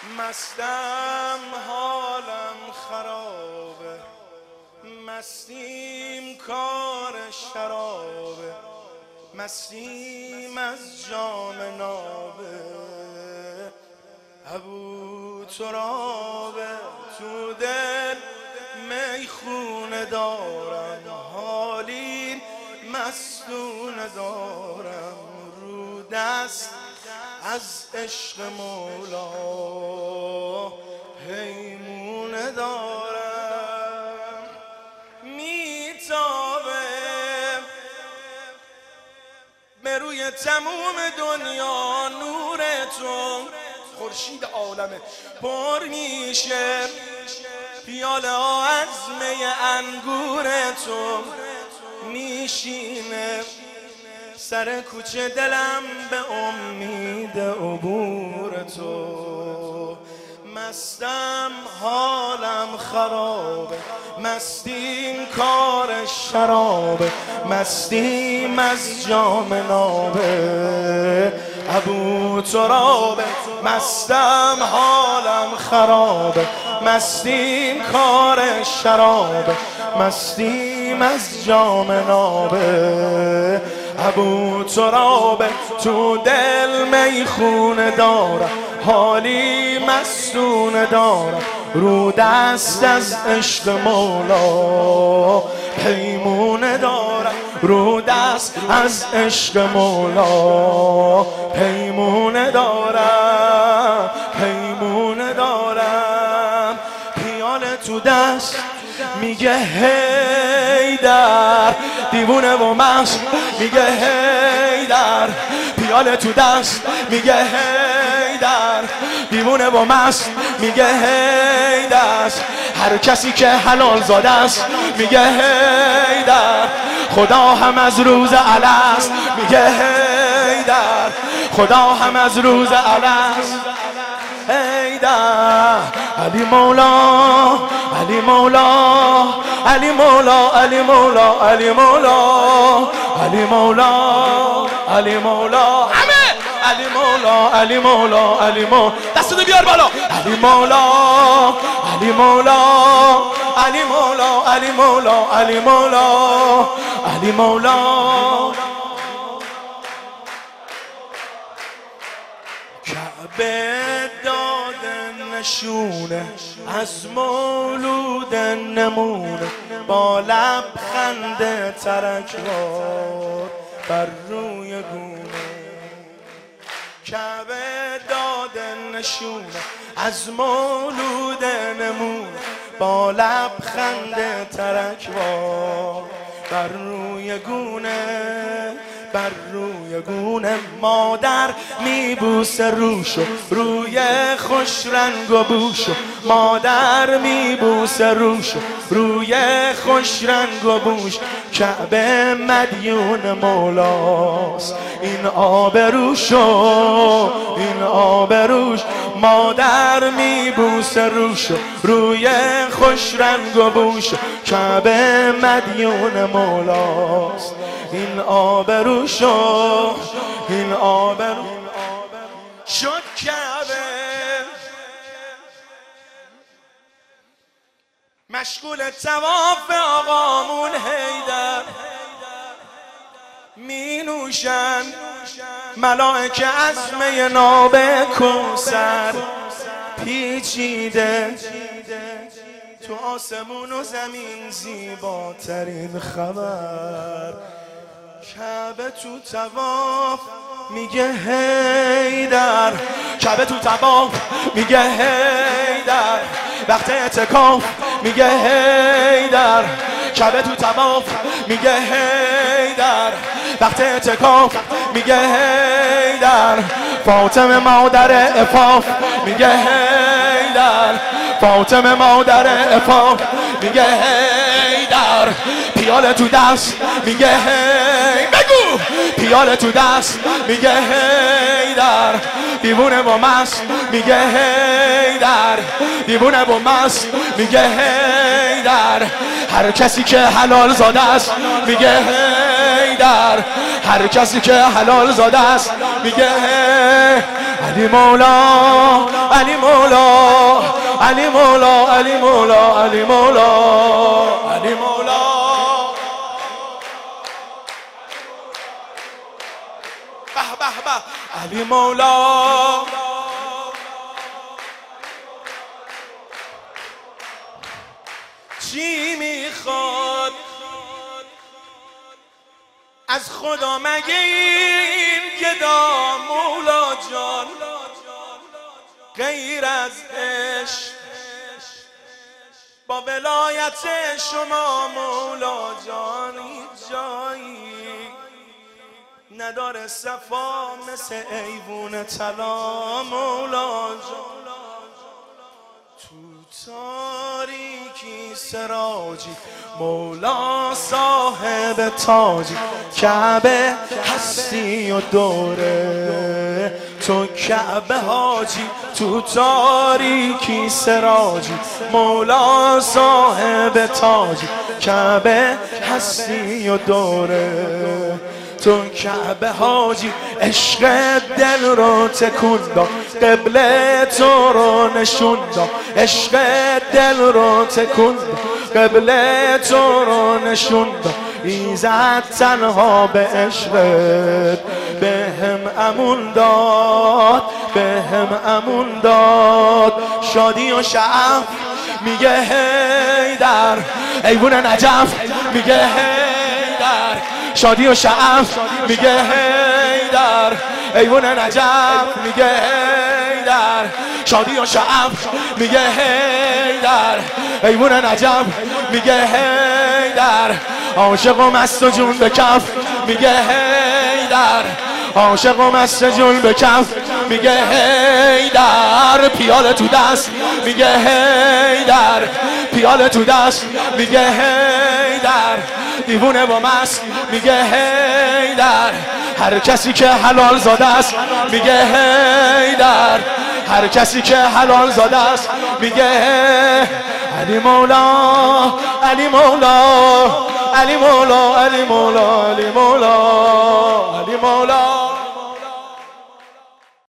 مستم حالم خرابه، مستیم کار شرابه، مستیم از جام نابه، ابو ترابه. تو دل میخونه دارم، حالی مستونه دارم، رو دست از عشق مولا پیمونه دارم. میتابه به روی تموم دنیا نور تو، خورشید عالمه پر میشه پیاله ها از می انگور تو، میشینه سر کوچه دلم به امید عبور تو. مستم حالم خرابه، مستیم کار شرابه، مستیم از جام نابه، ابو ترابه. مستم حالم خرابه، مستیم کار شرابه، مستیم از جام نابه، ابو ترابه. تو دل میخونه دارم، حالی مستونه دارم، رو دست از عشق مولا پیمونه دارم، رو دست از عشق مولا پیمونه دارم، پیمونه دارم. پیاله تو دست میگه هیدر، دیوونه و مست میگه هیدر، پیاله تو دست میگه هیدر، دیوونه و مست میگه هیدر. هر کسی که حلال زاده است میگه هیدر، خدا هم از روز الست میگه هیدر، خدا هم از روز الست هیدر. علی مولا، علی مولا، علی مولا، علی مولا، علی مولا، علی مولا، علی مولا، همه علی مولا، علی مولا، علی مولا. دستتو بیار بالا. علی مولا، علی مولا، علی مولا، علی مولا، علی مولا، علی مولا. کعبه داده نشونه از مولود نمونه، با لبخند ترکوار بر روی گونه. کعبه داده نشونه از مولود نمونه، با لبخند ترکوار بر روی گونه، بر روی گونه. مادر میبوسه روشو روی خوش رنگ و بوشو، مادر میبوسه روشو روی خوش رنگ و بوش. کعبه مدیون مولاست این آبروشو، این آبروش. مادر میبوسه روشو روی خوش رنگ و بوش، کعبه مدیون مولاست این آبروشو، این آبرو. شد کعبه مشغول طواف آقامون هیدر، می نوشن ملائکه از می ناب کوثر، پیچیده تو آسمون و زمین زیباترین خبر. کعبه تو طواف میگه هیدر، کعبه تو طواف میگه هیدر، وقت اعتکاف میگه هیدر، کعبه تو طواف میگه هیدر، وقت اعتکاف میگه هیدر. فاطمه مادر عفاف میگه هیدر، فاطمه مادر عفاف میگه هیدر. پیاله تو دست میگه هی، بگو پیاله تو دست میگه هیدر، دیوونه با مست میگه هیدر، دیوونه با مست میگه هیدر. هر کسی که حلال زاده است میگه هیدر، هر کسی که حلال زاده است میگه علی مولا علی مولا علی مولا علی مولا علی مولا علی مولا به به به علی مولا چی میخواد از خدا مگه این گدا مولا جان غیر از عشق با ولایت شما مولا جان جایی نداره صفا مثل ایوون طلا مولا جان تو تاریکی سراجی مولا صاحب تاجی کعبه هستی و دوره تو کعبه حاجی تو تاریکی سراجی مولا صاحب تاجی کعبه هستی و دوره تو کعبه حاجی عشق دل رو تکون داد قبله تو رو نشون داد عشق دل رو تکون داد قبله تو رو نشون داد ایزد تنها به عشقت به هم امون داد به هم امون داد شادی و شعف میگه هیدر ایوون نجف میگه هیدر شادی و شعف میگه هیدر ایوون نجف میگه هیدر شادی و شعف میگه هیدر ایوون نجف میگه هیدر عاشق و مست و جون به کف میگه هیدر عاشق و مست جون به کف میگه هیدر پیاله تو دست میگه هیدر پیاله تو دست میگه هیدر دیوونه با مست میگه هیدر هر کسی که حلال زاده است میگه هیدر هر کسی که حلال زاده است میگه علی مولا علی مولا علی مولا علی مولا علی مولا علی مولا